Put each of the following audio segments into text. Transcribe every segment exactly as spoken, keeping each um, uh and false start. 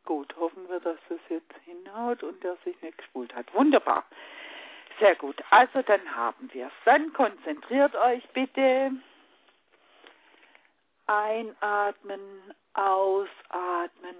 Gut, hoffen wir, dass es jetzt hinhaut und der sich nicht gespult hat. Wunderbar. Sehr gut. Also dann haben wir es. Dann konzentriert euch bitte. Einatmen, ausatmen.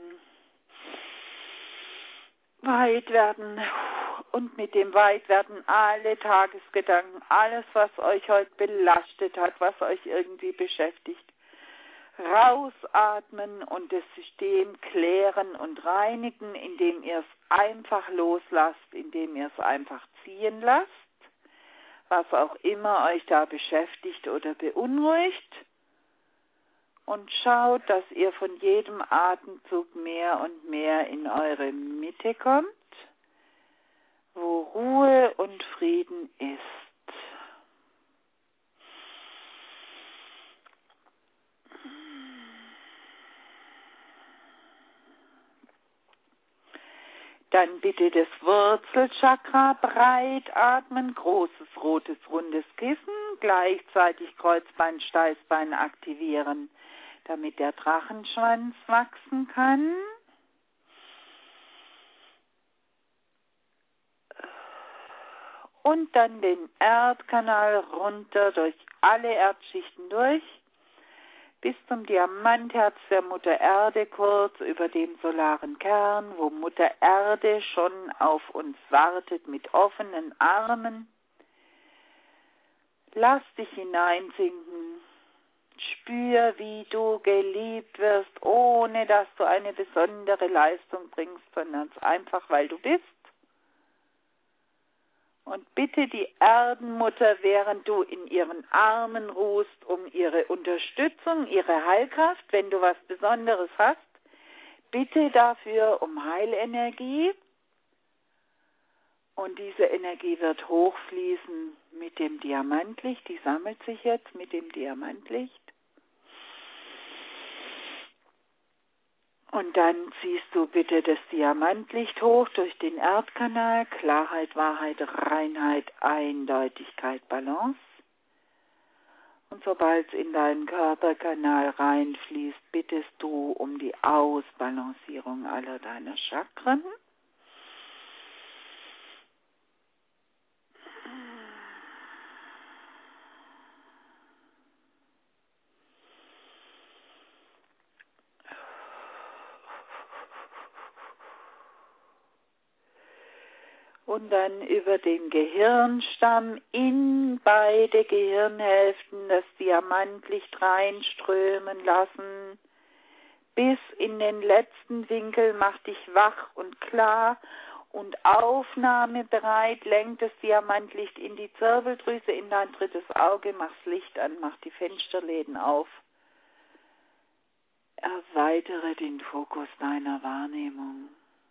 Weit werden und mit dem Weitwerden alle Tagesgedanken, alles, was euch heute belastet hat, was euch irgendwie beschäftigt, rausatmen und das System klären und reinigen, indem ihr es einfach loslasst, indem ihr es einfach ziehen lasst, was auch immer euch da beschäftigt oder beunruhigt. Und schaut, dass ihr von jedem Atemzug mehr und mehr in eure Mitte kommt, wo Ruhe und Frieden ist. Dann bitte das Wurzelchakra breit atmen, großes rotes rundes Kissen, gleichzeitig Kreuzbein, Steißbein aktivieren, damit der Drachenschwanz wachsen kann. Und dann den Erdkanal runter durch alle Erdschichten durch, bis zum Diamantherz der Mutter Erde, kurz über dem solaren Kern, wo Mutter Erde schon auf uns wartet mit offenen Armen. Lass dich hineinsinken. Spür, wie du geliebt wirst, ohne dass du eine besondere Leistung bringst, sondern einfach, weil du bist. Und bitte die Erdenmutter, während du in ihren Armen ruhst, um ihre Unterstützung, ihre Heilkraft, wenn du was Besonderes hast, bitte dafür um Heilenergie. Und diese Energie wird hochfließen mit dem Diamantlicht, die sammelt sich jetzt mit dem Diamantlicht. Und dann ziehst du bitte das Diamantlicht hoch durch den Erdkanal, Klarheit, Wahrheit, Reinheit, Eindeutigkeit, Balance. Und sobald es in deinen Körperkanal reinfließt, bittest du um die Ausbalancierung aller deiner Chakren. Und dann über den Gehirnstamm in beide Gehirnhälften das Diamantlicht reinströmen lassen. Bis in den letzten Winkel, mach dich wach und klar und aufnahmebereit, lenkt das Diamantlicht in die Zirbeldrüse, in dein drittes Auge, mach's Licht an, mach die Fensterläden auf. Erweitere den Fokus deiner Wahrnehmung.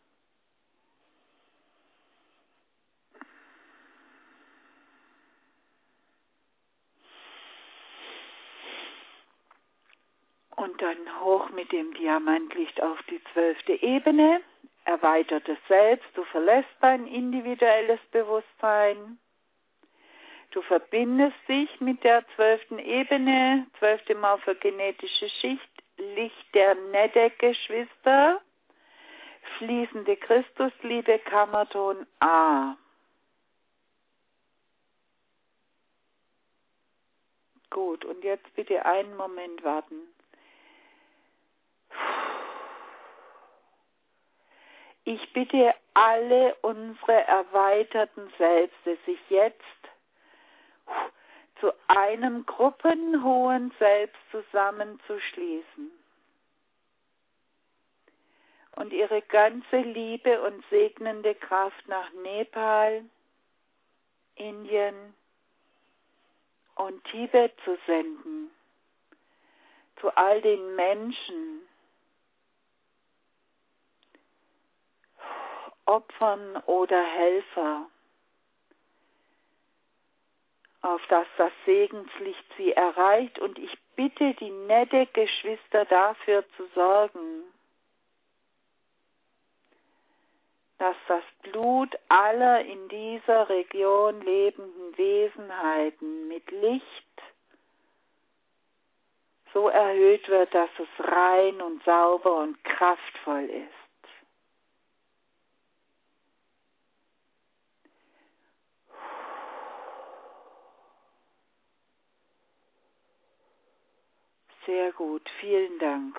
Und dann hoch mit dem Diamantlicht auf die zwölfte Ebene, erweitertes Selbst, du verlässt dein individuelles Bewusstsein, du verbindest dich mit der zwölften Ebene, zwölfte morphogenetische Schicht, Licht der Nede-Geschwister, fließende Christusliebe, Kammerton A. Gut, und jetzt bitte einen Moment warten. Ich bitte alle unsere erweiterten Selbste, sich jetzt zu einem gruppenhohen Selbst zusammenzuschließen und ihre ganze Liebe und segnende Kraft nach Nepal, Indien und Tibet zu senden, zu all den Menschen, Opfern oder Helfer, auf dass das Segenslicht sie erreicht. Und ich bitte die nette Geschwister dafür zu sorgen, dass das Blut aller in dieser Region lebenden Wesenheiten mit Licht so erhöht wird, dass es rein und sauber und kraftvoll ist. Sehr gut, vielen Dank.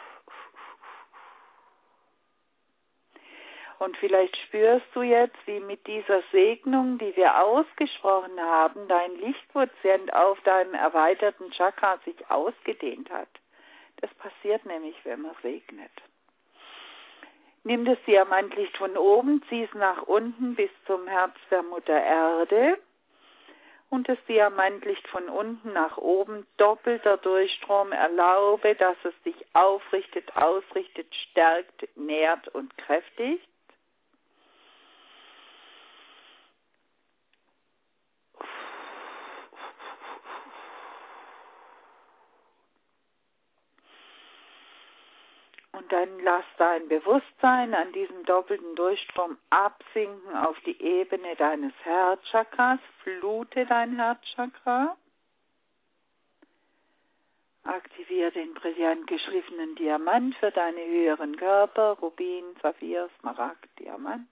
Und vielleicht spürst du jetzt, wie mit dieser Segnung, die wir ausgesprochen haben, dein Lichtquotient auf deinem erweiterten Chakra sich ausgedehnt hat. Das passiert nämlich, wenn man segnet. Nimm das Diamantlicht von oben, zieh es nach unten bis zum Herz der Mutter Erde und das Diamantlicht von unten nach oben, doppelter Durchstrom, erlaube, dass es dich aufrichtet, ausrichtet, stärkt, nährt und kräftigt. Und dann lass dein Bewusstsein an diesem doppelten Durchstrom absinken auf die Ebene deines Herzchakras. Flute dein Herzchakra. Aktiviere den brillant geschliffenen Diamant für deine höheren Körper. Rubin, Saphir, Smaragd, Diamant.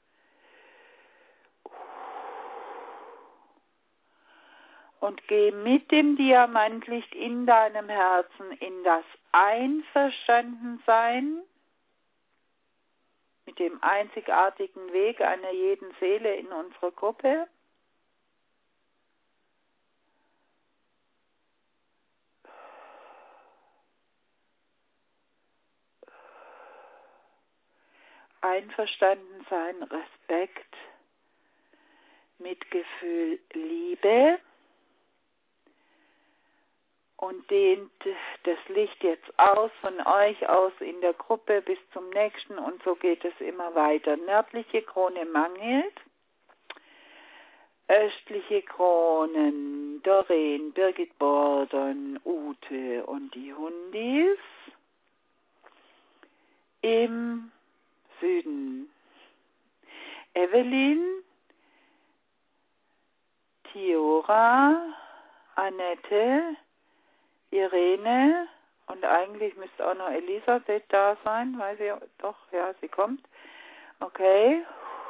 Und geh mit dem Diamantlicht in deinem Herzen in das Einverstandensein mit dem einzigartigen Weg einer jeden Seele in unserer Gruppe. Einverstandensein, Respekt, Mitgefühl, Liebe. Und dehnt das Licht jetzt aus, von euch aus in der Gruppe bis zum nächsten und so geht es immer weiter. Nördliche Krone Manghild, östliche Kronen Doreen, Birgit Bordern, Ute und die Hundis. Im Süden Evelyn, Tiora, Annette, Irene und eigentlich müsste auch noch Elisabeth da sein, weil sie doch, ja, sie kommt. Okay.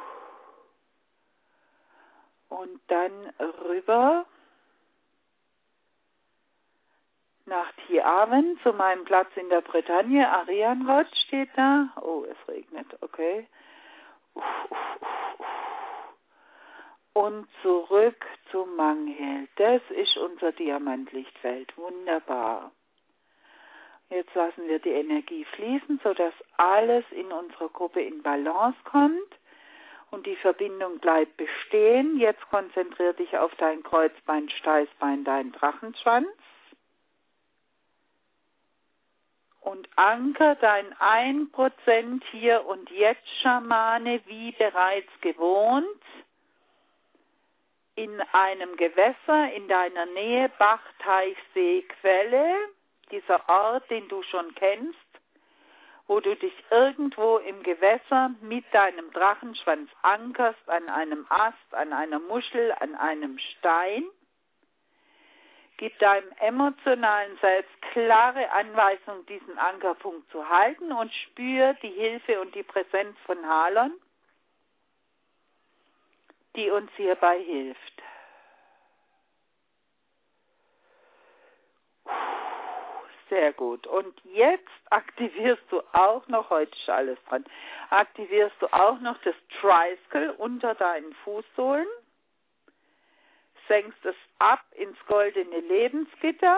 Und dann rüber nach Tiaven zu meinem Platz in der Bretagne. Arianrod steht da. Oh, es regnet, okay. Und zurück zu Manghild. Das ist unser Diamantlichtfeld. Wunderbar. Jetzt lassen wir die Energie fließen, sodass alles in unserer Gruppe in Balance kommt und die Verbindung bleibt bestehen. Jetzt konzentriere dich auf dein Kreuzbein, Steißbein, deinen Drachenschwanz und anker dein ein Prozent hier und jetzt Schamane wie bereits gewohnt in einem Gewässer in deiner Nähe, Bach, Teich, See, Quelle, dieser Ort, den du schon kennst, wo du dich irgendwo im Gewässer mit deinem Drachenschwanz ankerst, an einem Ast, an einer Muschel, an einem Stein. Gib deinem emotionalen Selbst klare Anweisung, diesen Ankerpunkt zu halten und spür die Hilfe und die Präsenz von Halon, die uns hierbei hilft. Sehr gut. Und jetzt aktivierst du auch noch, heute ist alles dran, aktivierst du auch noch das Tricycle unter deinen Fußsohlen, senkst es ab ins goldene Lebensgitter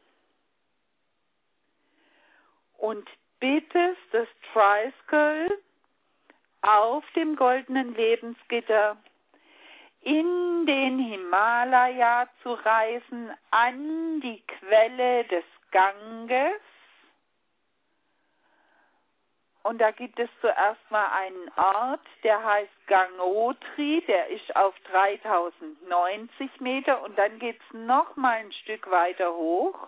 und bittest das Tricycle auf dem goldenen Lebensgitter in den Himalaya zu reisen, an die Quelle des Ganges. Und da gibt es zuerst mal einen Ort, der heißt Gangotri, der ist auf dreitausendneunzig Meter und dann geht es noch mal ein Stück weiter hoch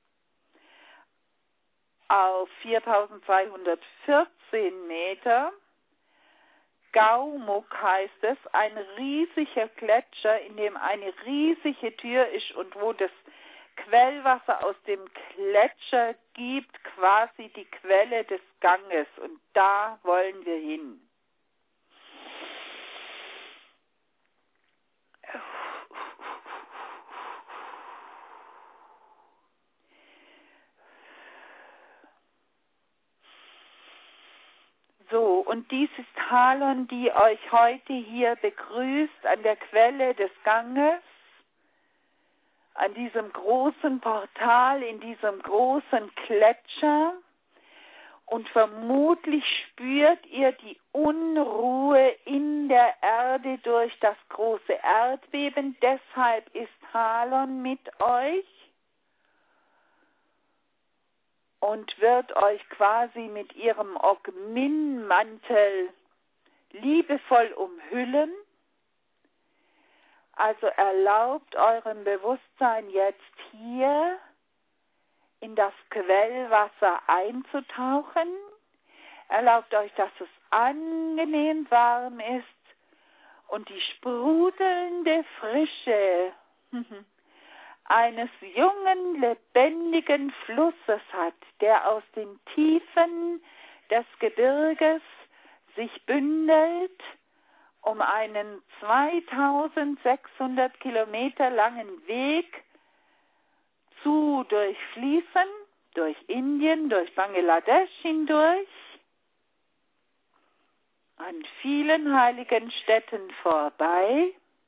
auf viertausendzweihundertvierzehn Meter. Gaumuk heißt es, ein riesiger Gletscher, in dem eine riesige Tür ist und wo das Quellwasser aus dem Gletscher gibt, quasi die Quelle des Ganges. Und da wollen wir hin. So, und dies ist Halon, die euch heute hier begrüßt an der Quelle des Ganges, an diesem großen Portal, in diesem großen Gletscher. Und vermutlich spürt ihr die Unruhe in der Erde durch das große Erdbeben. Deshalb ist Halon mit euch und wird euch quasi mit ihrem Ogmin-Mantel liebevoll umhüllen. Also erlaubt eurem Bewusstsein jetzt hier in das Quellwasser einzutauchen. Erlaubt euch, dass es angenehm warm ist und die sprudelnde Frische eines jungen, lebendigen Flusses hat, der aus den Tiefen des Gebirges sich bündelt, um einen zweitausendsechshundert Kilometer langen Weg zu durchfließen, durch Indien, durch Bangladesch hindurch, an vielen heiligen Städten vorbei,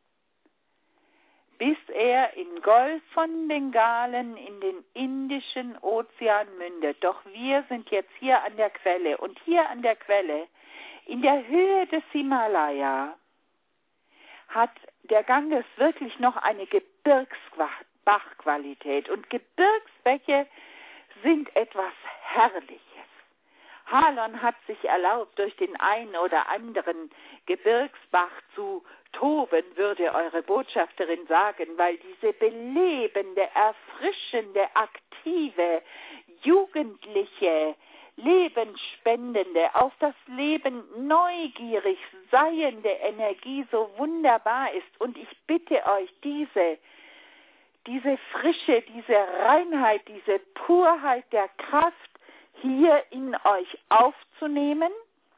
bis er in Golf von Bengalen in den Indischen Ozean mündet. Doch wir sind jetzt hier an der Quelle. Und hier an der Quelle, in der Höhe des Himalaya, hat der Ganges wirklich noch eine Gebirgsbachqualität. Und Gebirgsbäche sind etwas Herrliches. Halon hat sich erlaubt, durch den einen oder anderen Gebirgsbach zu toben, würde eure Botschafterin sagen, weil diese belebende, erfrischende, aktive, jugendliche, lebensspendende, auf das Leben neugierig seiende Energie so wunderbar ist. Und ich bitte euch, diese, diese Frische, diese Reinheit, diese Purheit der Kraft hier in euch aufzunehmen.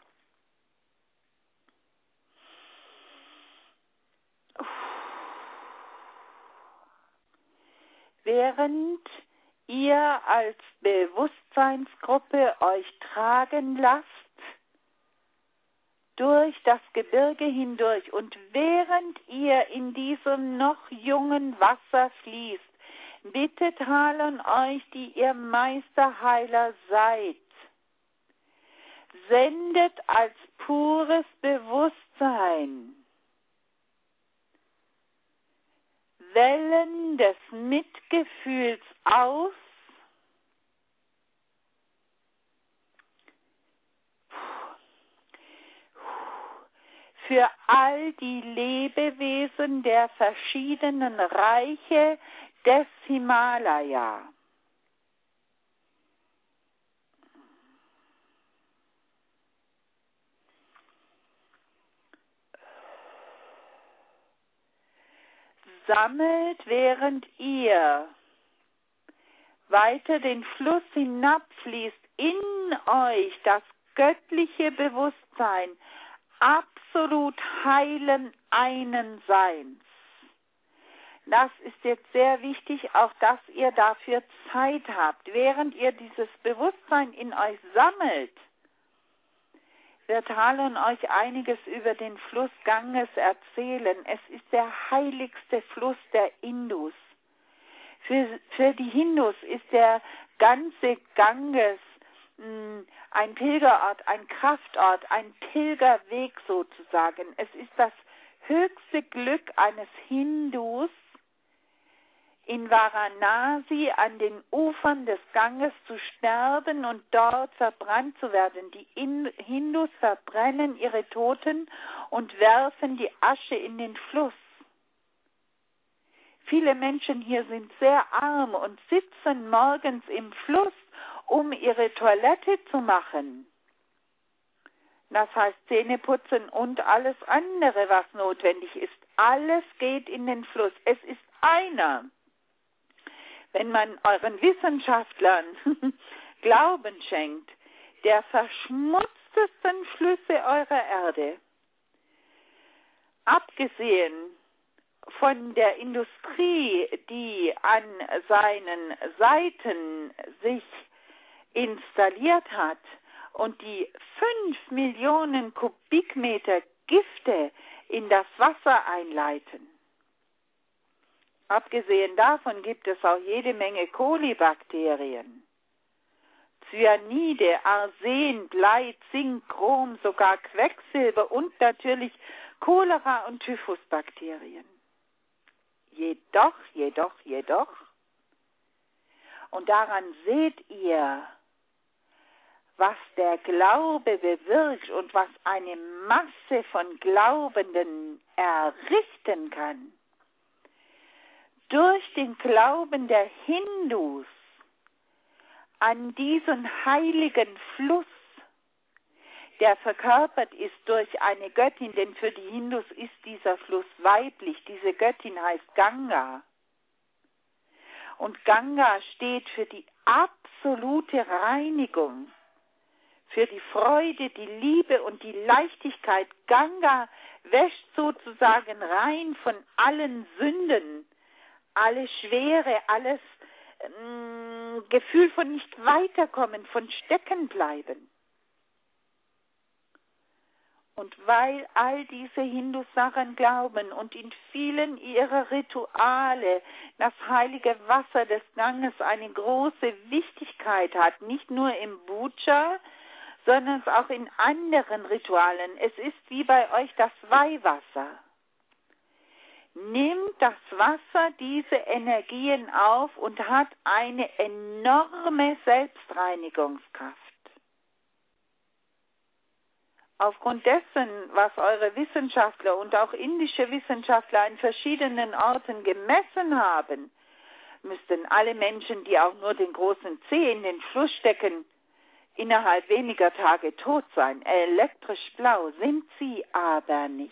Während ihr als Bewusstseinsgruppe euch tragen lasst durch das Gebirge hindurch und während ihr in diesem noch jungen Wasser fließt, bittet Halon euch, die ihr Meisterheiler seid, sendet als pures Bewusstsein Wellen des Mitgefühls aus, für all die Lebewesen der verschiedenen Reiche des Himalaya. Sammelt, während ihr weiter den Fluss hinabfließt, in euch das göttliche Bewusstsein absolut heilen einen Seins. Das ist jetzt sehr wichtig, auch dass ihr dafür Zeit habt. Während ihr dieses Bewusstsein in euch sammelt, wird Halon euch einiges über den Fluss Ganges erzählen. Es ist der heiligste Fluss der Indus. Für, für die Hindus ist der ganze Ganges mh, ein Pilgerort, ein Kraftort, ein Pilgerweg sozusagen. Es ist das höchste Glück eines Hindus, in Varanasi an den Ufern des Ganges zu sterben und dort verbrannt zu werden. Die Hindus verbrennen ihre Toten und werfen die Asche in den Fluss. Viele Menschen hier sind sehr arm und sitzen morgens im Fluss, um ihre Toilette zu machen. Das heißt Zähneputzen und alles andere, was notwendig ist. Alles geht in den Fluss. Es ist einer. Wenn man euren Wissenschaftlern Glauben schenkt, der verschmutztesten Flüsse eurer Erde, abgesehen von der Industrie, die an seinen Seiten sich installiert hat und die fünf Millionen Kubikmeter Gifte in das Wasser einleiten. Abgesehen davon gibt es auch jede Menge Kolibakterien. Cyanide, Arsen, Blei, Zink, Chrom, sogar Quecksilber und natürlich Cholera- und Typhusbakterien. Jedoch, jedoch, jedoch, und daran seht ihr, was der Glaube bewirkt und was eine Masse von Glaubenden errichten kann. Durch den Glauben der Hindus an diesen heiligen Fluss, der verkörpert ist durch eine Göttin, denn für die Hindus ist dieser Fluss weiblich. Diese Göttin heißt Ganga. Und Ganga steht für die absolute Reinigung, für die Freude, die Liebe und die Leichtigkeit. Ganga wäscht sozusagen rein von allen Sünden, alle Schwere, alles ähm, Gefühl von nicht weiterkommen, von Steckenbleiben. Und weil all diese Hindus daran glauben und in vielen ihrer Rituale das heilige Wasser des Ganges eine große Wichtigkeit hat, nicht nur im Puja, sondern auch in anderen Ritualen. Es ist wie bei euch das Weihwasser. Nimmt das Wasser diese Energien auf und hat eine enorme Selbstreinigungskraft. Aufgrund dessen, was eure Wissenschaftler und auch indische Wissenschaftler an verschiedenen Orten gemessen haben, müssten alle Menschen, die auch nur den großen Zeh in den Fluss stecken, innerhalb weniger Tage tot sein. Elektrisch blau sind sie aber nicht.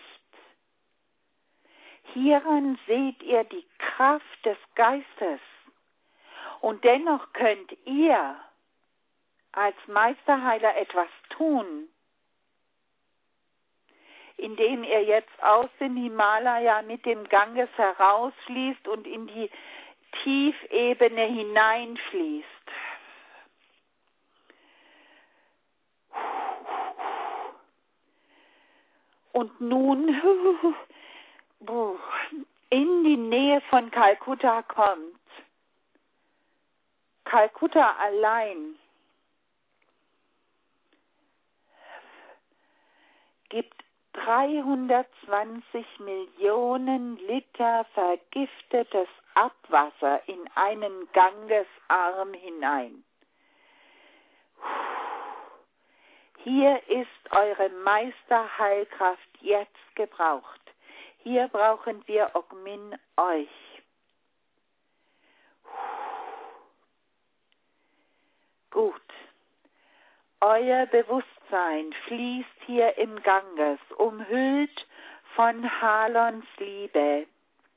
Hieran seht ihr die Kraft des Geistes. Und dennoch könnt ihr als Meisterheiler etwas tun, indem ihr jetzt aus dem Himalaya mit dem Ganges herausfließt und in die Tiefebene hineinfließt. Und nun in die Nähe von Kalkutta kommt. Kalkutta allein gibt dreihundertzwanzig Millionen Liter vergiftetes Abwasser in einen Gangesarm hinein. Hier ist eure Meisterheilkraft jetzt gebraucht. Hier brauchen wir Ogmin euch. Gut. Euer Bewusstsein fließt hier im Ganges, umhüllt von Halons Liebe.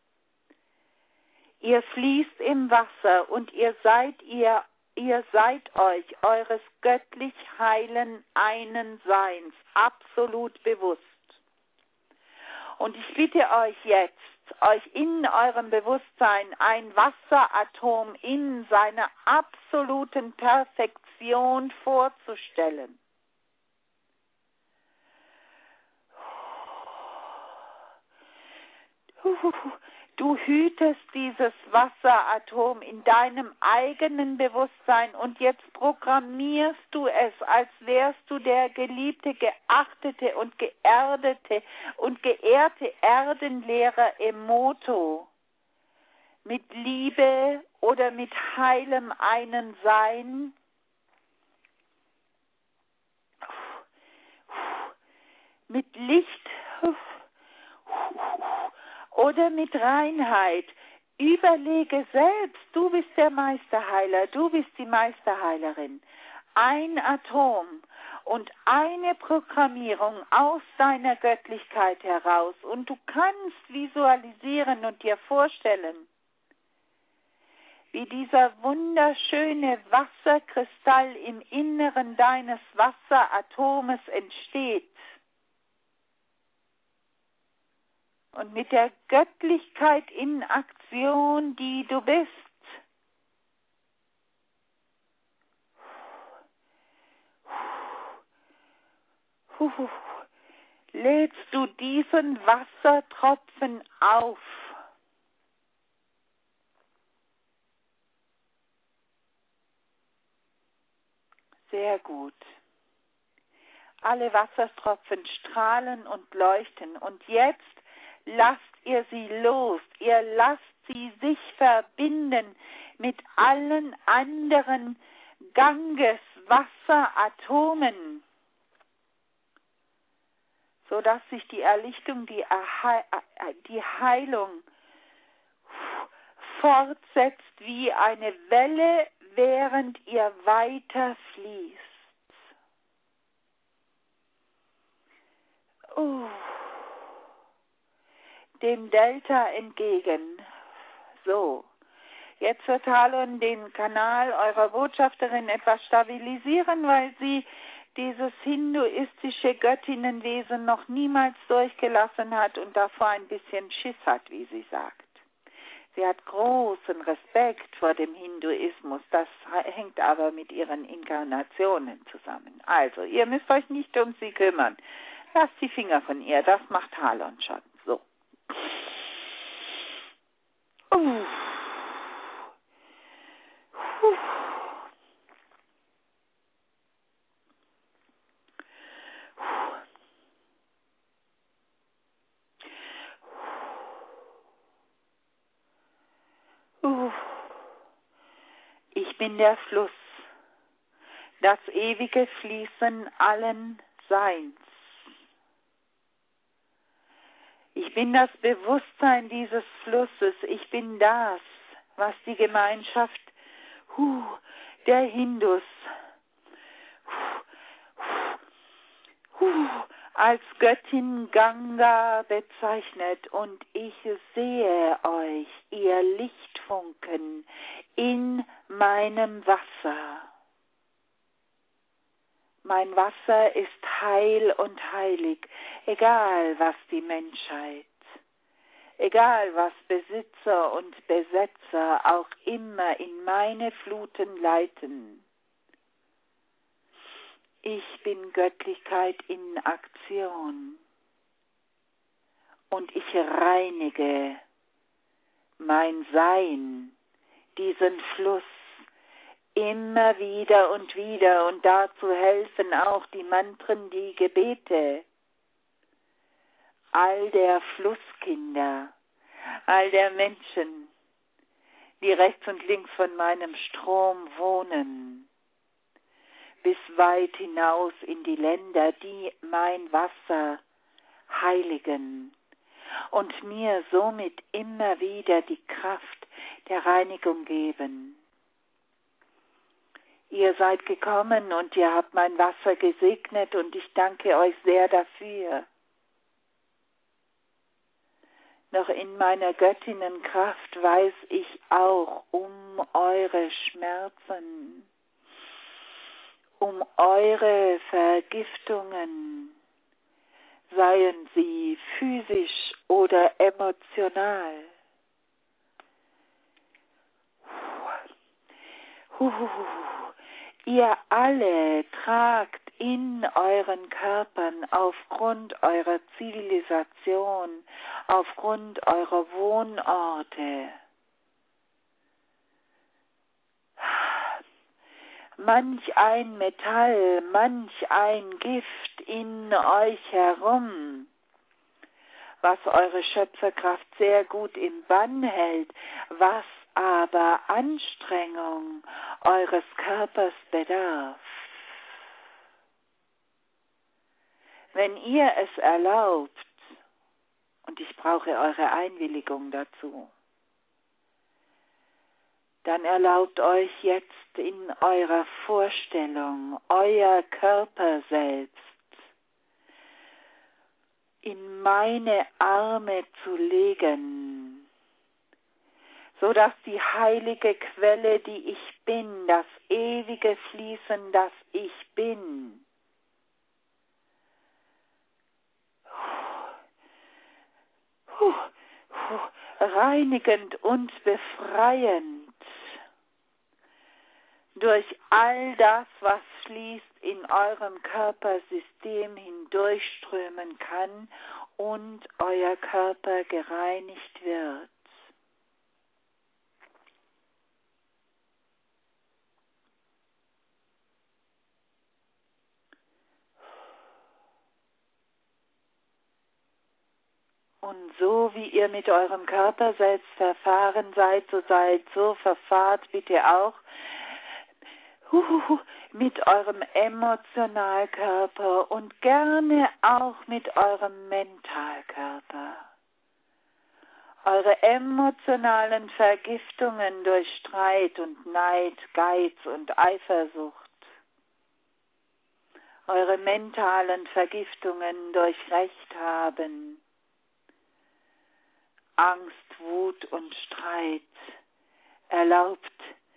Ihr fließt im Wasser und ihr seid ihr, ihr seid euch eures göttlich heilen einen Seins absolut bewusst. Und ich bitte euch jetzt, euch in eurem Bewusstsein ein Wasseratom in seiner absoluten Perfektion vorzustellen. Du hütest dieses Wasseratom in deinem eigenen Bewusstsein und jetzt programmierst du es, als wärst du der geliebte, geachtete und geerdete und geehrte Erdenlehrer Emoto. Mit Liebe oder mit heilem einen Sein. Mit Licht oder mit Reinheit. Überlege selbst, du bist der Meisterheiler, du bist die Meisterheilerin. Ein Atom und eine Programmierung aus deiner Göttlichkeit heraus. Und du kannst visualisieren und dir vorstellen, wie dieser wunderschöne Wasserkristall im Inneren deines Wasseratomes entsteht. Und mit der Göttlichkeit in Aktion, die du bist, Huh, lädst du diesen Wassertropfen auf. Sehr gut. Alle Wassertropfen strahlen und leuchten. Und jetzt lasst ihr sie los. Ihr lasst sie sich verbinden mit allen anderen Gangeswasseratomen, sodass sich die Erlichtung, die, Erhe- die Heilung fortsetzt wie eine Welle, während ihr weiter fließt. Uh, dem Delta entgegen. So, jetzt wird Talon den Kanal eurer Botschafterin etwas stabilisieren, weil sie dieses hinduistische Göttinnenwesen noch niemals durchgelassen hat und davor ein bisschen Schiss hat, wie sie sagt. Sie hat großen Respekt vor dem Hinduismus, das hängt aber mit ihren Inkarnationen zusammen. Also, ihr müsst euch nicht um sie kümmern. Lasst die Finger von ihr, das macht Talon schon. So. Uh. Uh. Uh. Ich bin der Fluss, das ewige Fließen allen Seins. Ich bin das Bewusstsein dieses Flusses. Ich bin das, was die Gemeinschaft huh, der Hindus huh, huh, als Göttin Ganga bezeichnet. Und ich sehe euch, ihr Lichtfunken, in meinem Wasser. Mein Wasser ist heil und heilig, egal was die Menschheit, egal was Besitzer und Besetzer auch immer in meine Fluten leiten. Ich bin Göttlichkeit in Aktion und ich reinige mein Sein, diesen Fluss, immer wieder und wieder, und dazu helfen auch die Mantren, die Gebete, all der Flusskinder, all der Menschen, die rechts und links von meinem Strom wohnen, bis weit hinaus in die Länder, die mein Wasser heiligen und mir somit immer wieder die Kraft der Reinigung geben. Ihr seid gekommen und ihr habt mein Wasser gesegnet und ich danke euch sehr dafür. Doch in meiner Göttinnenkraft weiß ich auch um eure Schmerzen, um eure Vergiftungen, seien sie physisch oder emotional. Huhuhu. Ihr alle tragt in euren Körpern aufgrund eurer Zivilisation, aufgrund eurer Wohnorte manch ein Metall, manch ein Gift in euch herum, was eure Schöpferkraft sehr gut im Bann hält, was aber Anstrengung eures Körpers bedarf. Wenn ihr es erlaubt, und ich brauche eure Einwilligung dazu, dann erlaubt euch jetzt in eurer Vorstellung, euer Körper selbst in meine Arme zu legen, so dass die heilige Quelle, die ich bin, das ewige Fließen, das ich bin, reinigend und befreiend durch all das, was fließt, in eurem Körpersystem hindurch durchströmen kann und euer Körper gereinigt wird. Und so wie ihr mit eurem Körper selbst verfahren seid, so seid, so verfahrt bitte auch mit eurem Emotionalkörper und gerne auch mit eurem Mentalkörper. Eure emotionalen Vergiftungen durch Streit und Neid, Geiz und Eifersucht. Eure mentalen Vergiftungen durch Rechthaben, Angst, Wut und Streit. Erlaubt,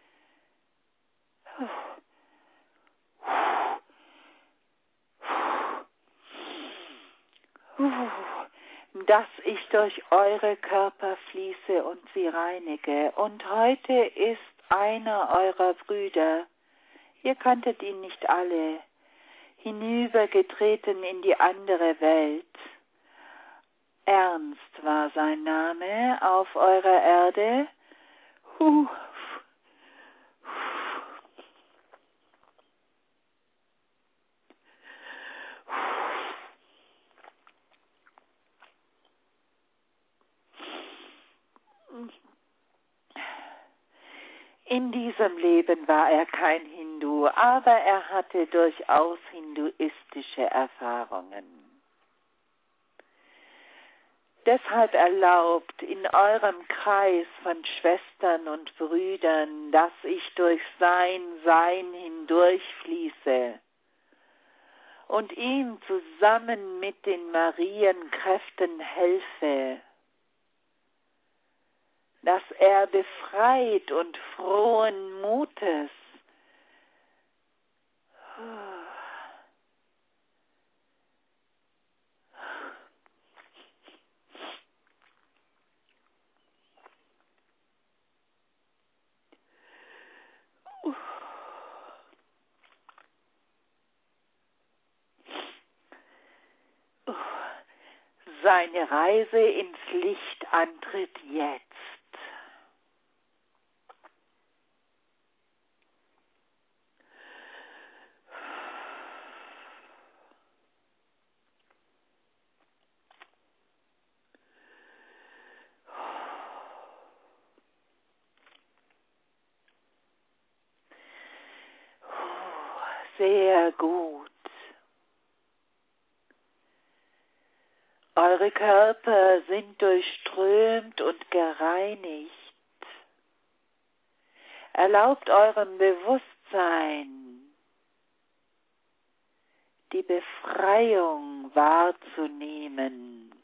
dass ich durch eure Körper fließe und sie reinige. Und heute ist einer eurer Brüder, ihr kanntet ihn nicht alle, hinübergetreten in die andere Welt. Ernst war sein Name auf eurer Erde. Huh. In diesem Leben war er kein Hindu, aber er hatte durchaus hinduistische Erfahrungen. Deshalb erlaubt in eurem Kreis von Schwestern und Brüdern, dass ich durch sein Sein hindurchfließe und ihm zusammen mit den Marienkräften helfe, dass er befreit und frohen Mutes seine Reise ins Licht antritt jetzt. Sehr gut. Eure Körper sind durchströmt und gereinigt. Erlaubt eurem Bewusstsein, die Befreiung wahrzunehmen,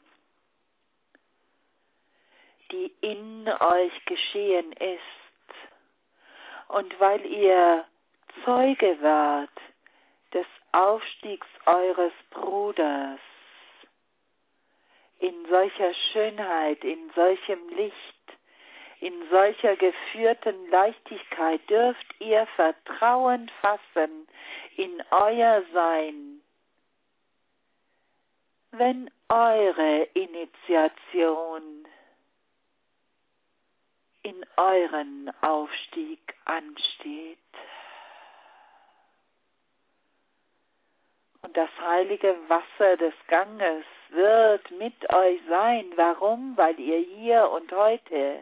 die in euch geschehen ist. Und weil ihr Zeuge wart des Aufstiegs eures Bruders, in solcher Schönheit, in solchem Licht, in solcher geführten Leichtigkeit dürft ihr Vertrauen fassen in euer Sein, wenn eure Initiation in euren Aufstieg ansteht. Und das heilige Wasser des Ganges wird mit euch sein. Warum? Weil ihr hier und heute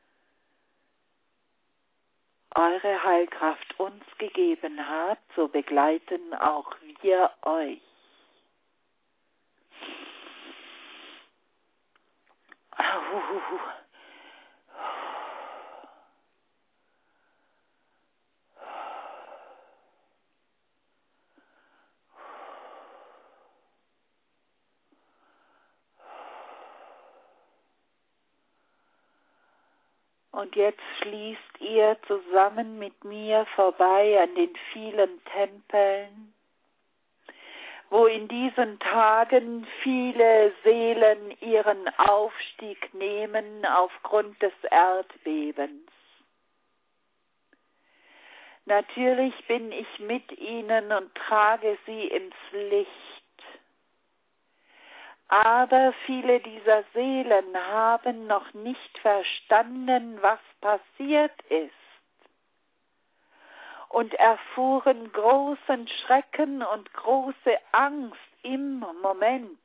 eure Heilkraft uns gegeben habt, so begleiten auch wir euch. Und jetzt schließt ihr zusammen mit mir vorbei an den vielen Tempeln, wo in diesen Tagen viele Seelen ihren Aufstieg nehmen aufgrund des Erdbebens. Natürlich bin ich mit ihnen und trage sie ins Licht. Aber viele dieser Seelen haben noch nicht verstanden, was passiert ist und erfuhren großen Schrecken und große Angst im Moment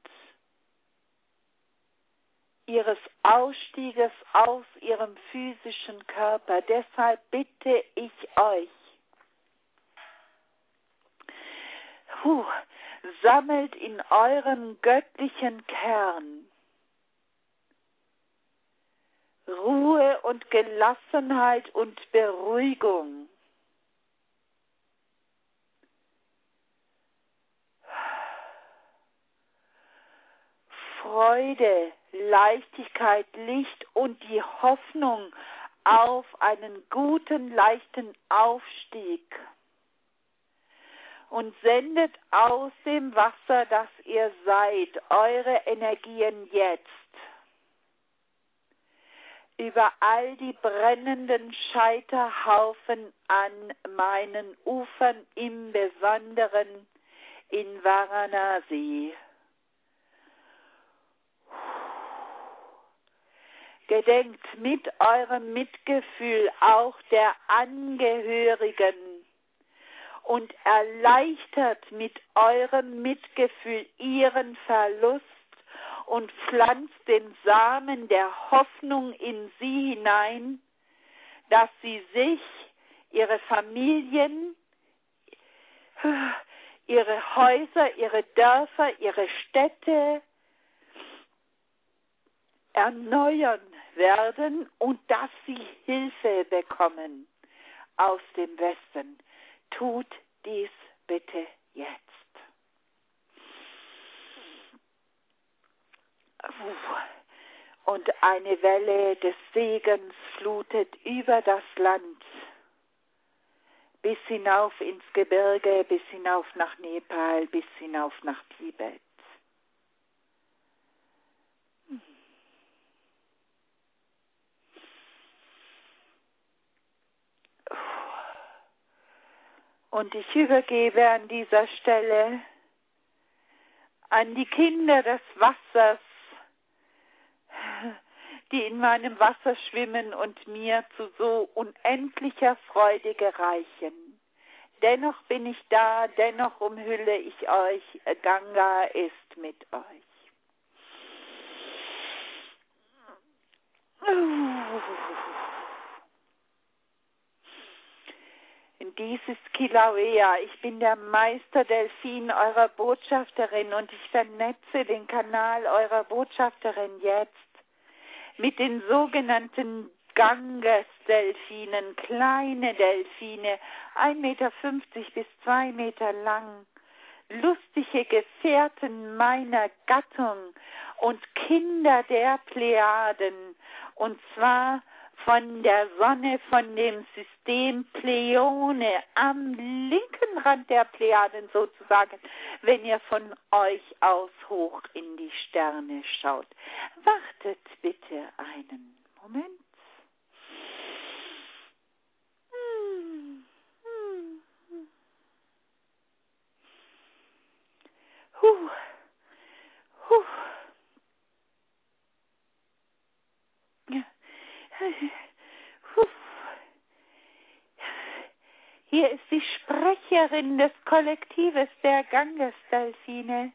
ihres Ausstieges aus ihrem physischen Körper. Deshalb bitte ich euch, Puh, sammelt in eurem göttlichen Kern Ruhe und Gelassenheit und Beruhigung. Freude, Leichtigkeit, Licht und die Hoffnung auf einen guten, leichten Aufstieg. Und sendet aus dem Wasser, das ihr seid, eure Energien jetzt über all die brennenden Scheiterhaufen an meinen Ufern, im Besonderen in Varanasi. Gedenkt mit eurem Mitgefühl auch der Angehörigen und erleichtert mit eurem Mitgefühl ihren Verlust und pflanzt den Samen der Hoffnung in sie hinein, dass sie sich, ihre Familien, ihre Häuser, ihre Dörfer, ihre Städte erneuern werden und dass sie Hilfe bekommen aus dem Westen. Tut dies bitte jetzt. Und eine Welle des Segens flutet über das Land, bis hinauf ins Gebirge, bis hinauf nach Nepal, bis hinauf nach Tibet. Und ich übergebe an dieser Stelle an die Kinder des Wassers, die in meinem Wasser schwimmen und mir zu so unendlicher Freude gereichen. Dennoch bin ich da, dennoch umhülle ich euch, Ganga ist mit euch. Dies ist Kilauea, ich bin der Meisterdelfin eurer Botschafterin und ich vernetze den Kanal eurer Botschafterin jetzt mit den sogenannten Ganges-Delfinen, kleine Delfine, ein Meter fünfzig bis zwei Meter lang, lustige Gefährten meiner Gattung und Kinder der Plejaden, und zwar von der Sonne, von dem System Pleione, am linken Rand der Plejaden sozusagen, wenn ihr von euch aus hoch in die Sterne schaut. Wartet bitte einen Moment. Hm, hm, hm. Huh, huh. Ja. Hier ist die Sprecherin des Kollektives der Ganges-Delfine.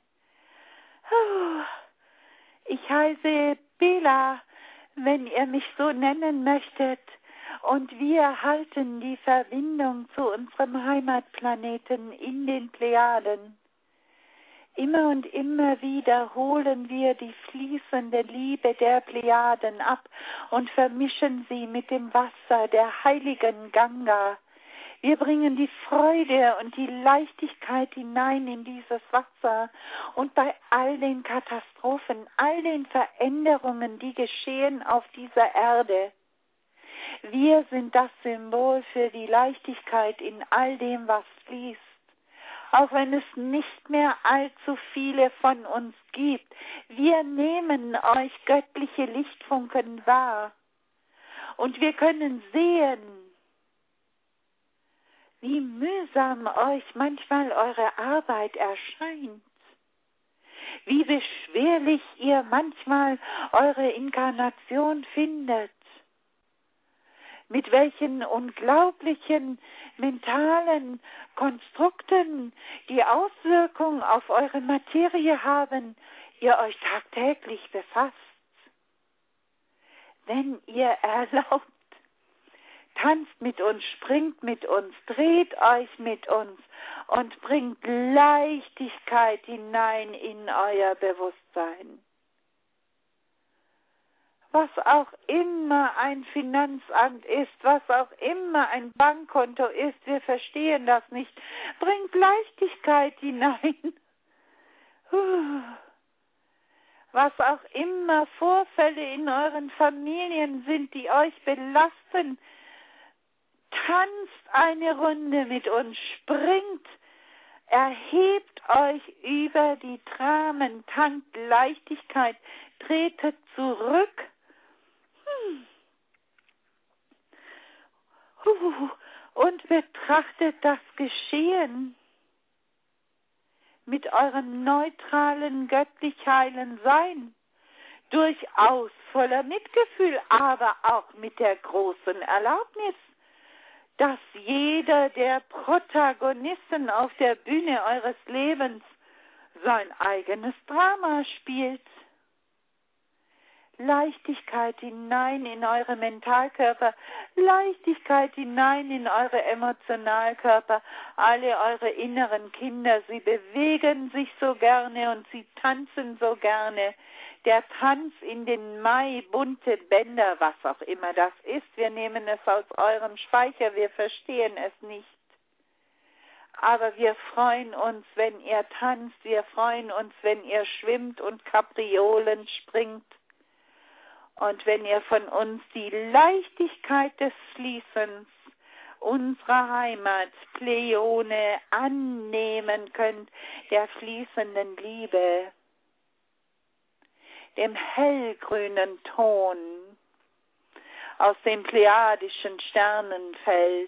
Ich heiße Bela, wenn ihr mich so nennen möchtet, und wir halten die Verbindung zu unserem Heimatplaneten in den Plejaden. Immer und immer wieder holen wir die fließende Liebe der Plejaden ab und vermischen sie mit dem Wasser der heiligen Ganga. Wir bringen die Freude und die Leichtigkeit hinein in dieses Wasser, und bei all den Katastrophen, all den Veränderungen, die geschehen auf dieser Erde, wir sind das Symbol für die Leichtigkeit in all dem, was fließt. Auch wenn es nicht mehr allzu viele von uns gibt, wir nehmen euch göttliche Lichtfunken wahr. Und wir können sehen, wie mühsam euch manchmal eure Arbeit erscheint, wie beschwerlich ihr manchmal eure Inkarnation findet, mit welchen unglaublichen mentalen Konstrukten die Auswirkung auf eure Materie haben, ihr euch tagtäglich befasst. Wenn ihr erlaubt, tanzt mit uns, springt mit uns, dreht euch mit uns und bringt Leichtigkeit hinein in euer Bewusstsein. Was auch immer ein Finanzamt ist, was auch immer ein Bankkonto ist, wir verstehen das nicht. Bringt Leichtigkeit hinein. Was auch immer Vorfälle in euren Familien sind, die euch belasten, tanzt eine Runde mit uns, springt, erhebt euch über die Dramen, tankt Leichtigkeit, tretet zurück. Und betrachtet das Geschehen mit eurem neutralen, göttlich heilen Sein, durchaus voller Mitgefühl, aber auch mit der großen Erlaubnis, dass jeder der Protagonisten auf der Bühne eures Lebens sein eigenes Drama spielt. Leichtigkeit hinein in eure Mentalkörper, Leichtigkeit hinein in eure Emotionalkörper, alle eure inneren Kinder, sie bewegen sich so gerne und sie tanzen so gerne. Der Tanz in den Mai, bunte Bänder, was auch immer das ist, wir nehmen es aus eurem Speicher, wir verstehen es nicht. Aber wir freuen uns, wenn ihr tanzt, wir freuen uns, wenn ihr schwimmt und Kapriolen springt. Und wenn ihr von uns die Leichtigkeit des Fließens unserer Heimat, Pleione, annehmen könnt, der fließenden Liebe, dem hellgrünen Ton aus dem plejadischen Sternenfeld,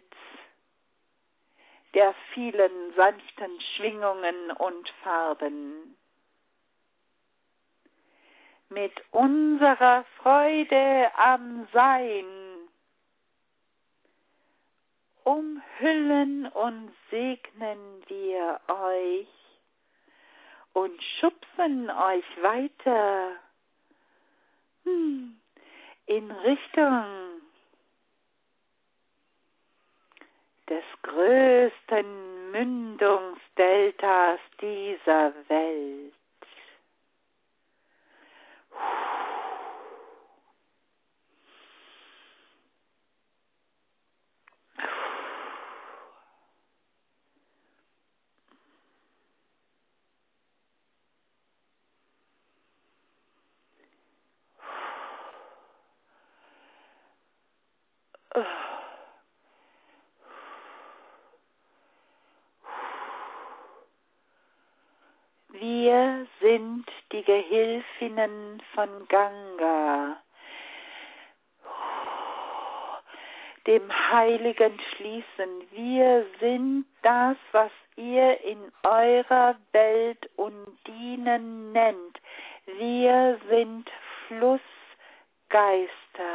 der vielen sanften Schwingungen und Farben. Mit unserer Freude am Sein umhüllen und segnen wir euch und schubsen euch weiter hm, in Richtung des größten Mündungsdeltas dieser Welt. Wir sind die Gehilfinnen von Ganga, dem heiligen Schließen. Wir sind das, was ihr in eurer Welt Undinen nennt. Wir sind Flussgeister,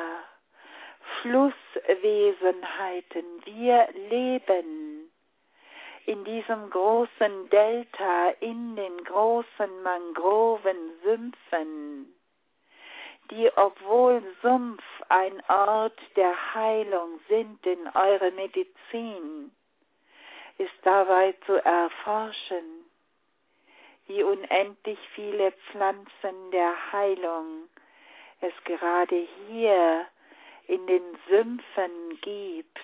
Flusswesenheiten. Wir leben in diesem großen Delta, in den großen Mangrovensümpfen, die, obwohl Sumpf ein Ort der Heilung sind, denn eure Medizin ist dabei zu erforschen, wie unendlich viele Pflanzen der Heilung es gerade hier in den Sümpfen gibt,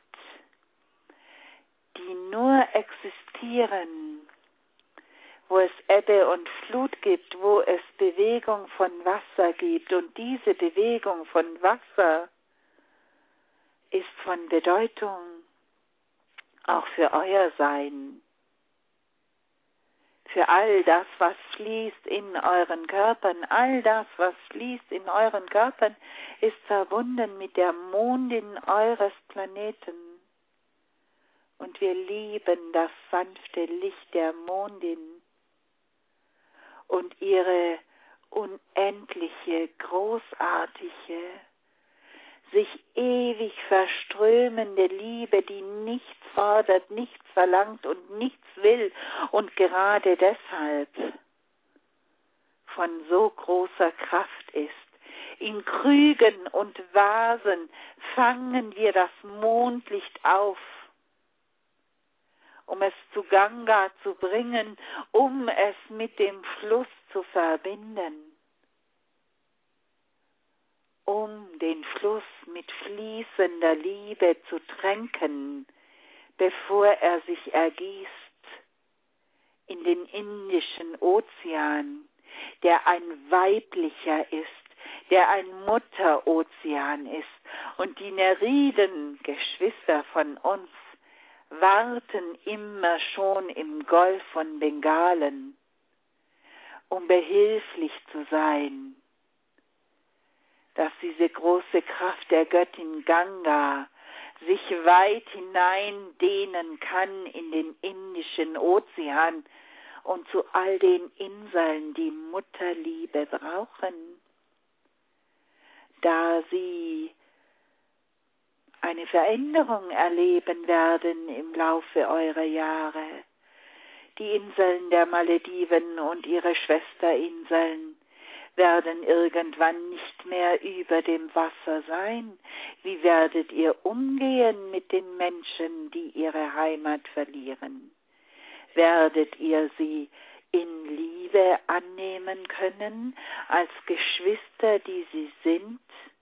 die nur existieren, wo es Ebbe und Flut gibt, wo es Bewegung von Wasser gibt. Und diese Bewegung von Wasser ist von Bedeutung auch für euer Sein, für all das, was fließt in euren Körpern. All das, was fließt in euren Körpern, ist verbunden mit der Mondin eures Planeten. Und wir lieben das sanfte Licht der Mondin. und ihre unendliche, großartige, sich ewig verströmende Liebe, die nichts fordert, nichts verlangt und nichts will und gerade deshalb von so großer Kraft ist. In Krügen und Vasen fangen wir das Mondlicht auf, um es zu Ganga zu bringen, um es mit dem Fluss zu verbinden, um den Fluss mit fließender Liebe zu tränken, bevor er sich ergießt in den Indischen Ozean, der ein weiblicher ist, der ein Mutterozean ist. Und die Neriden, Geschwister von uns, warten immer schon im Golf von Bengalen, um behilflich zu sein, dass diese große Kraft der Göttin Ganga sich weit hineindehnen kann in den Indischen Ozean und zu all den Inseln, die Mutterliebe brauchen, da sie eine Veränderung erleben werden im Laufe eurer Jahre. Die Inseln der Malediven und ihre Schwesterinseln werden irgendwann nicht mehr über dem Wasser sein. Wie werdet ihr umgehen mit den Menschen, die ihre Heimat verlieren? Werdet ihr sie in Liebe annehmen können, als Geschwister, die sie sind,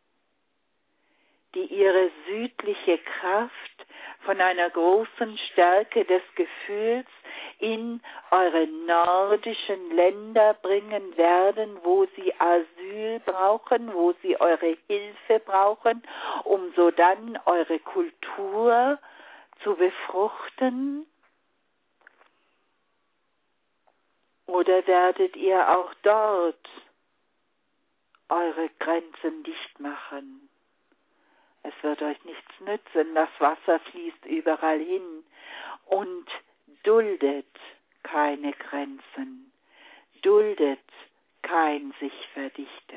die ihre südliche Kraft von einer großen Stärke des Gefühls in eure nordischen Länder bringen werden, wo sie Asyl brauchen, wo sie eure Hilfe brauchen, um so dann eure Kultur zu befruchten? Oder werdet ihr auch dort eure Grenzen dicht machen? Es wird euch nichts nützen, das Wasser fließt überall hin und duldet keine Grenzen, duldet kein sich verdichten.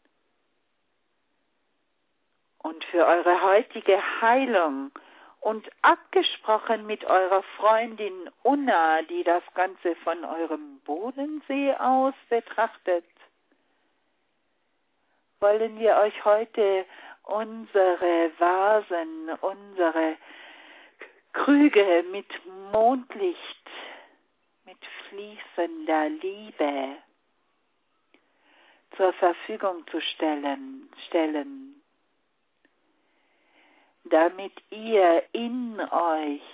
Und für eure heutige Heilung und abgesprochen mit eurer Freundin Unna, die das Ganze von eurem Bodensee aus betrachtet, wollen wir euch heute unsere Vasen, unsere Krüge mit Mondlicht, mit fließender Liebe zur Verfügung zu stellen, stellen, damit ihr in euch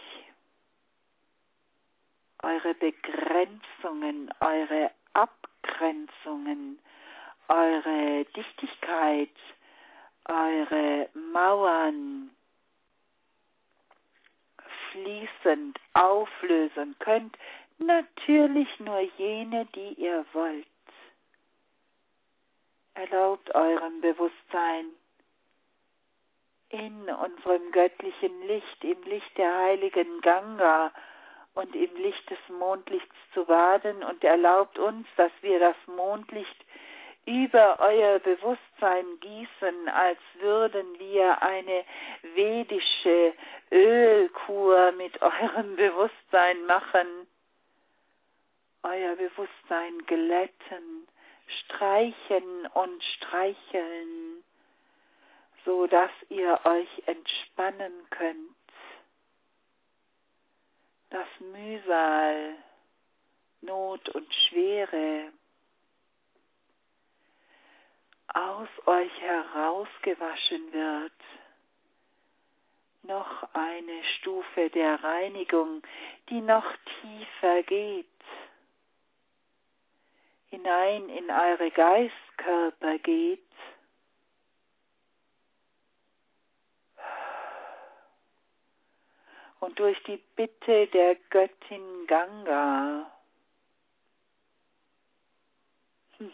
eure Begrenzungen, eure Abgrenzungen, eure Dichtigkeit, eure Mauern fließend auflösen könnt, natürlich nur jene, die ihr wollt. Erlaubt eurem Bewusstsein, in unserem göttlichen Licht, im Licht der heiligen Ganga und im Licht des Mondlichts zu baden und erlaubt uns, dass wir das Mondlicht über euer Bewusstsein gießen, als würden wir eine vedische Ölkur mit eurem Bewusstsein machen, euer Bewusstsein glätten, streichen und streicheln, so dass ihr euch entspannen könnt. Dass Mühsal, Not und Schwere aus euch herausgewaschen wird. Noch eine Stufe der Reinigung, die noch tiefer geht, hinein in eure Geistkörper geht, und durch die Bitte der Göttin Ganga hm.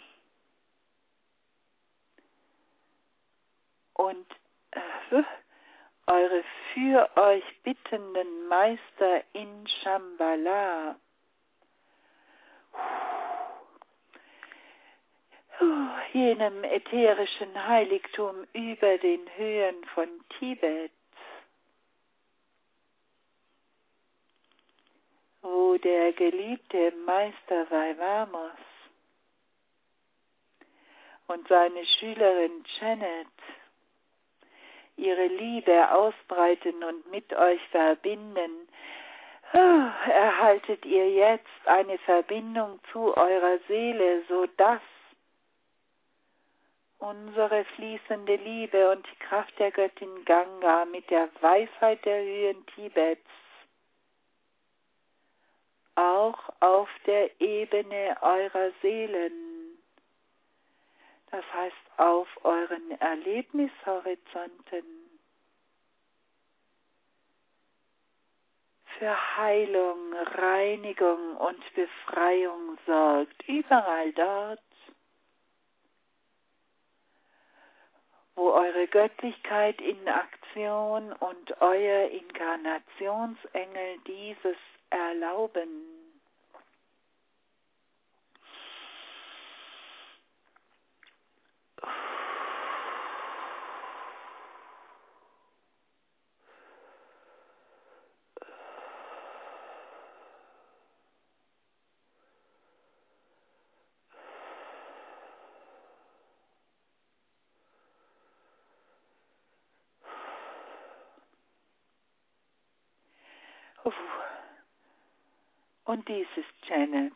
und äh, eure für euch bittenden Meister in Shambhala jenem ätherischen Heiligtum über den Höhen von Tibet, wo der geliebte Meister Vaivamos und seine Schülerin Janet ihre Liebe ausbreiten und mit euch verbinden, erhaltet ihr jetzt eine Verbindung zu eurer Seele, so dass unsere fließende Liebe und die Kraft der Göttin Ganga mit der Weisheit der Höhen Tibets auch auf der Ebene eurer Seelen, das heißt auf euren Erlebnishorizonten, für Heilung, Reinigung und Befreiung sorgt, überall dort, wo eure Göttlichkeit in Aktion und euer Inkarnationsengel dieses erlauben. Und dies ist Janet.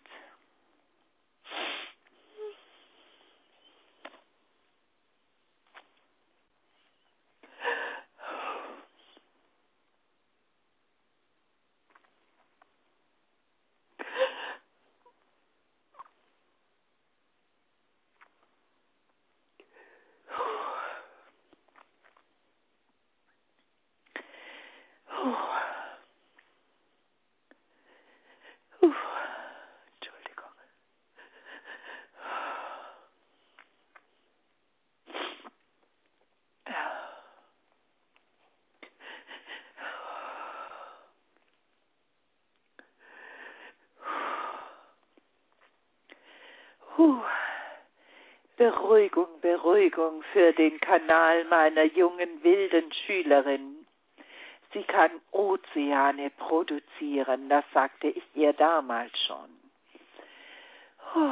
Puh. Beruhigung, Beruhigung für den Kanal meiner jungen, wilden Schülerin. Sie kann Ozeane produzieren, das sagte ich ihr damals schon. Puh.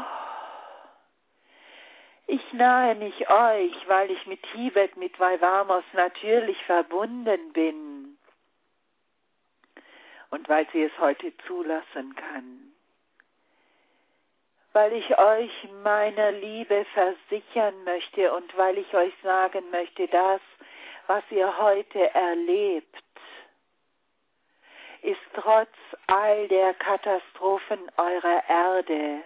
Ich nahe mich euch, weil ich mit Tibet, mit Vaivamos natürlich verbunden bin und weil sie es heute zulassen kann. Weil ich euch meiner Liebe versichern möchte und weil ich euch sagen möchte, das, was ihr heute erlebt, ist trotz all der Katastrophen eurer Erde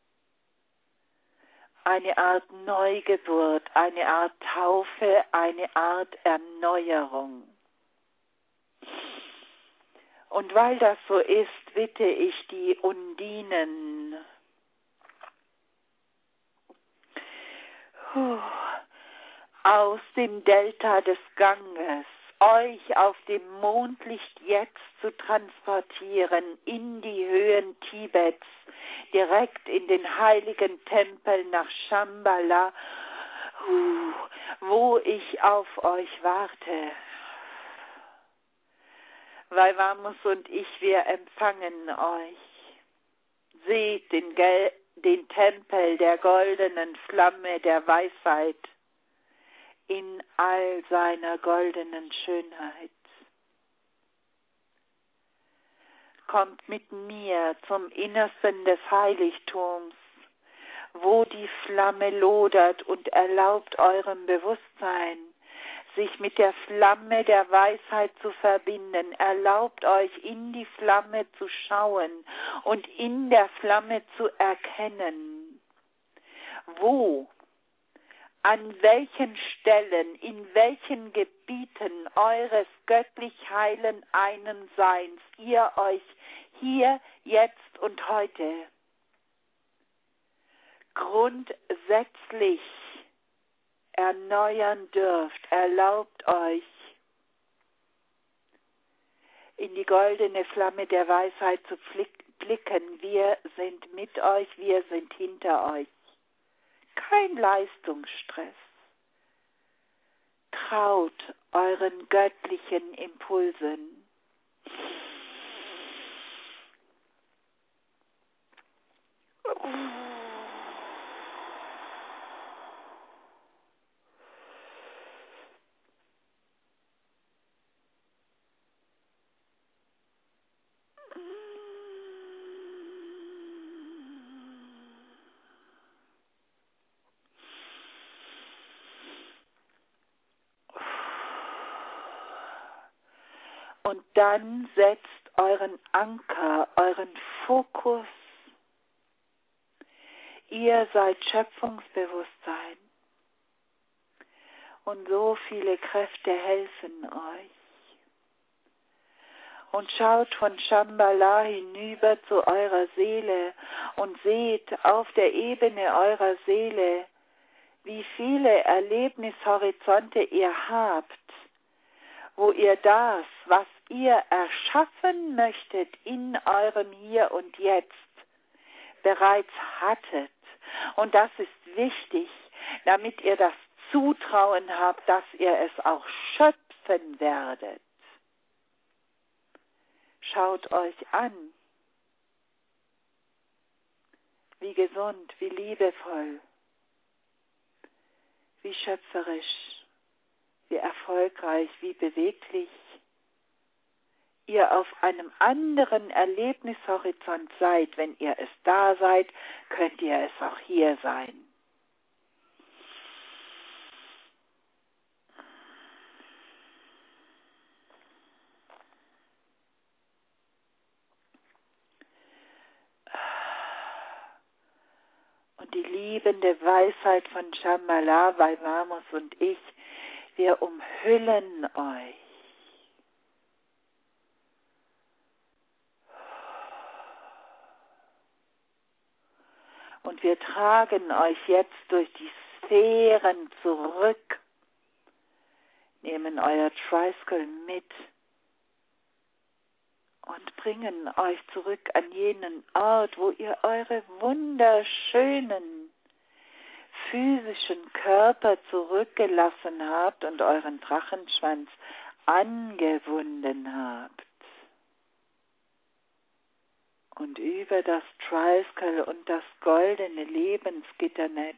eine Art Neugeburt, eine Art Taufe, eine Art Erneuerung. Und weil das so ist, bitte ich die Undinen, aus dem Delta des Ganges, euch auf dem Mondlicht jetzt zu transportieren in die Höhen Tibets, direkt in den heiligen Tempel nach Shambhala, wo ich auf euch warte. Vaivamos und ich, wir empfangen euch. Seht den Gel den Tempel der goldenen Flamme der Weisheit in all seiner goldenen Schönheit. Kommt mit mir zum Innersten des Heiligtums, wo die Flamme lodert und erlaubt eurem Bewusstsein, sich mit der Flamme der Weisheit zu verbinden. Erlaubt euch, in die Flamme zu schauen und in der Flamme zu erkennen, wo, an welchen Stellen, in welchen Gebieten eures göttlich heilen einen Seins ihr euch hier, jetzt und heute grundsätzlich erneuern dürft. Erlaubt euch, in die goldene Flamme der Weisheit zu blicken. Wir sind mit euch, wir sind hinter euch. kein Leistungsstress. Traut euren göttlichen Impulsen. Und dann setzt euren Anker, euren Fokus. Ihr seid Schöpfungsbewusstsein. Und so viele Kräfte helfen euch. Und schaut von Shambhala hinüber zu eurer Seele und seht auf der Ebene eurer Seele, wie viele Erlebnishorizonte ihr habt, wo ihr das, was ihr erschaffen möchtet in eurem Hier und Jetzt, bereits hattet. Und das ist wichtig, damit ihr das Zutrauen habt, dass ihr es auch schöpfen werdet. Schaut euch an, wie gesund, wie liebevoll, wie schöpferisch, wie erfolgreich, wie beweglich ihr auf einem anderen Erlebnishorizont seid. Wenn ihr es da seid, könnt ihr es auch hier sein. Und die liebende Weisheit von Shambhala, Vaivamus und ich, wir umhüllen euch. Und wir tragen euch jetzt durch die Sphären zurück, nehmen euer Tricycle mit und bringen euch zurück an jenen Ort, wo ihr eure wunderschönen physischen Körper zurückgelassen habt und euren Drachenschwanz angewunden habt. Und über das Tricycle und das goldene Lebensgitternetz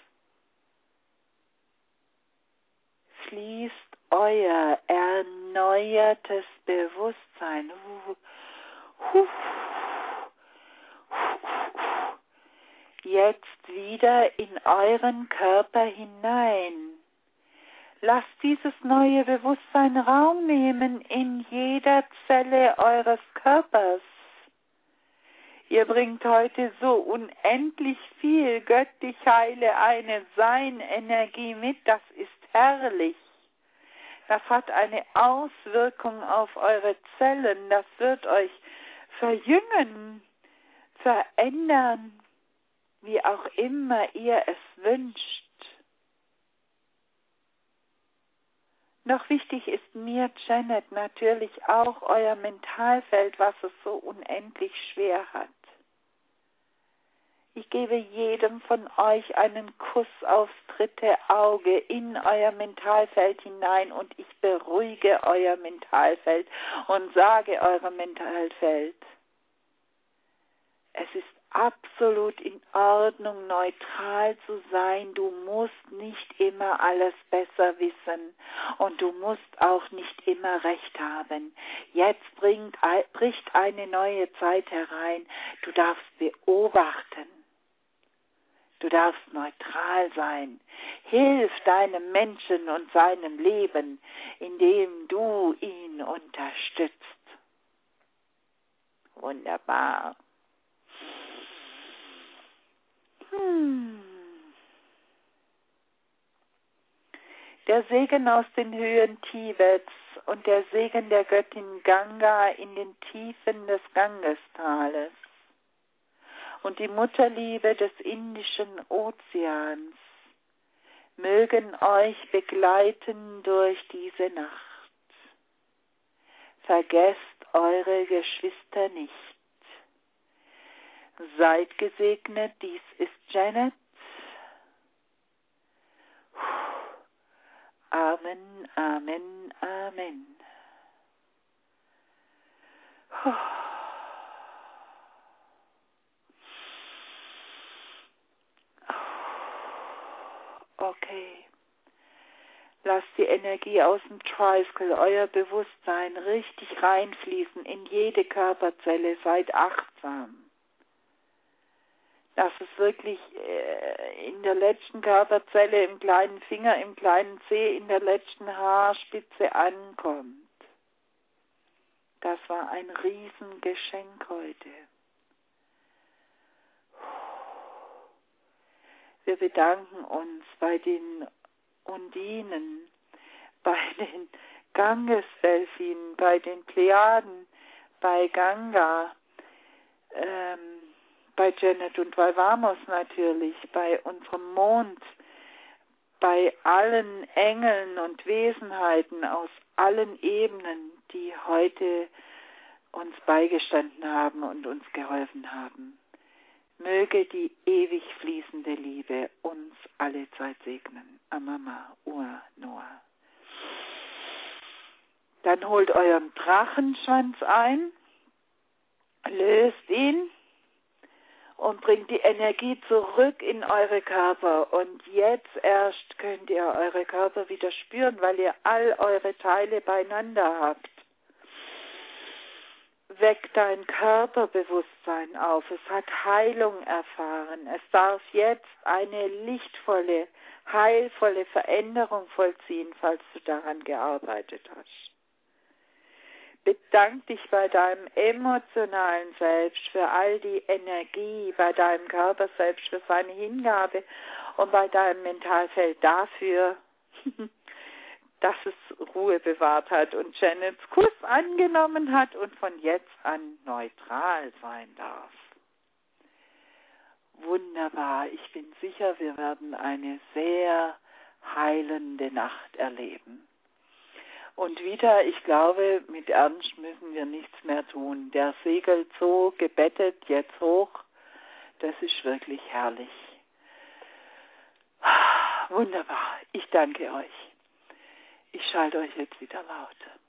fließt euer erneuertes Bewusstsein jetzt wieder in euren Körper hinein. Lasst dieses neue Bewusstsein Raum nehmen in jeder Zelle eures Körpers. Ihr bringt heute so unendlich viel göttlich heile eine Sein-Energie mit, das ist herrlich. Das hat eine Auswirkung auf eure Zellen, das wird euch verjüngen, verändern, wie auch immer ihr es wünscht. Noch wichtig ist mir, Janet, natürlich auch euer Mentalfeld, was es so unendlich schwer hat. Ich gebe jedem von euch einen Kuss aufs dritte Auge in euer Mentalfeld hinein und ich beruhige euer Mentalfeld und sage eurem Mentalfeld, es ist absolut in Ordnung, neutral zu sein. Du musst nicht immer alles besser wissen und du musst auch nicht immer recht haben. Jetzt bringt, bricht eine neue Zeit herein. Du darfst beobachten. Du darfst neutral sein. Hilf deinem Menschen und seinem Leben, indem du ihn unterstützt. Wunderbar. Hm. Der Segen aus den Höhen Tibets und der Segen der Göttin Ganga in den Tiefen des Gangestales und die Mutterliebe des Indischen Ozeans mögen euch begleiten durch diese Nacht. Vergesst eure Geschwister nicht. Seid gesegnet, dies ist Janet. Amen, Amen, Amen. Okay. Lasst die Energie aus dem Tricycle, euer Bewusstsein richtig reinfließen in jede Körperzelle. Seid achtsam. Dass es wirklich äh, in der letzten Körperzelle, im kleinen Finger, im kleinen Zeh, in der letzten Haarspitze ankommt. Das war ein Riesengeschenk heute. Wir bedanken uns bei den Undinen, bei den Gangesdelfinen, bei den Plejaden, bei Ganga, ähm, bei Janet und bei Vamos natürlich, bei unserem Mond, bei allen Engeln und Wesenheiten aus allen Ebenen, die heute uns beigestanden haben und uns geholfen haben. Möge die ewig fließende Liebe uns alle Zeit segnen. Amama, Ua, Noah. Dann holt euren Drachenschwanz ein, löst ihn und bringt die Energie zurück in eure Körper. Und jetzt erst könnt ihr eure Körper wieder spüren, weil ihr all eure Teile beieinander habt. Weckt dein Körperbewusstsein auf. Es hat Heilung erfahren. Es darf jetzt eine lichtvolle, heilvolle Veränderung vollziehen, falls du daran gearbeitet hast. Bedank dich bei deinem emotionalen Selbst für all die Energie, bei deinem Körper selbst für seine Hingabe und bei deinem Mentalfeld dafür, dass es Ruhe bewahrt hat und Janets Kuss angenommen hat und von jetzt an neutral sein darf. Wunderbar, ich bin sicher, wir werden eine sehr heilende Nacht erleben. Und wieder, ich glaube, mit Ernst müssen wir nichts mehr tun. Der segelt so gebettet jetzt hoch, das ist wirklich herrlich. Wunderbar, ich danke euch. Ich schalte euch jetzt wieder laut.